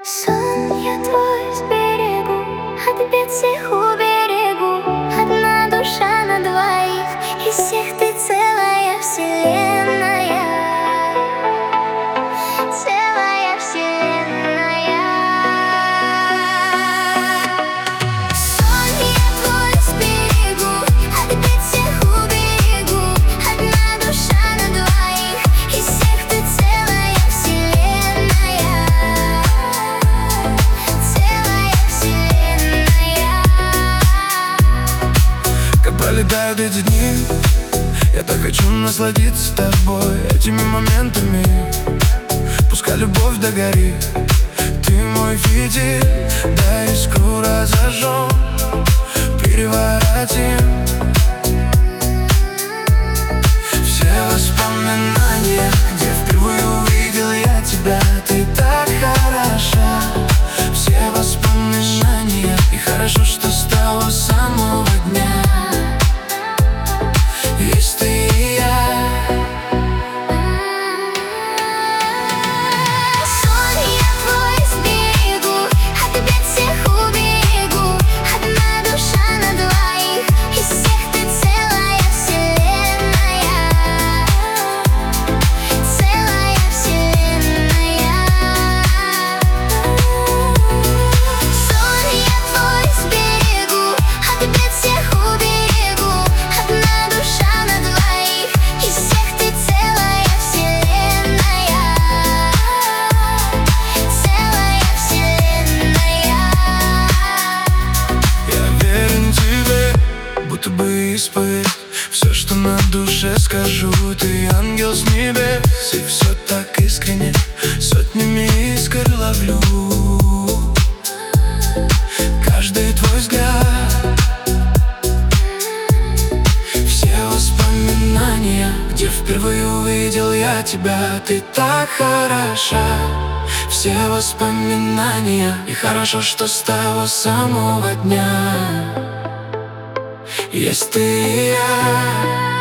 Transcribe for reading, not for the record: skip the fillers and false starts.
Сон я твой сберегу, от бед всех уберегу. Одна душа на двоих, из всех ты целая вселенная. Целая вселенная. Сон я твой сберегу, от бед всех уберегу. Одна душа на двоих, из всех ты целая вселенная. Пролетают эти дни, я так хочу насладиться тобой, этими моментами. Пускай любовь догорит, ты мой фитиль, дай искру разожжем, переворотим все воспоминания, где впервые увидел я тебя. Ты так хороша, все воспоминания. И хорошо, что с того самого дня есть ты и я. Сон я твой сберегу, от бед всех уберегу. Одна душа на двоих, из всех ты целая вселенная. Целая вселенная. Сон я твой сберегу, от бед всех уберегу. Одна душа на двоих, из всех ты целая вселенная. Целая вселенная. Я верен тебе, будто бы исповедь. Все, что на душе скажу, ты ангел с небес. И все так искренне, сотнями искр ловлю каждый твой взгляд. Все воспоминания, где впервые увидел я тебя. Ты так хороша, все воспоминания. И хорошо, что с того самого дня есть ты и я.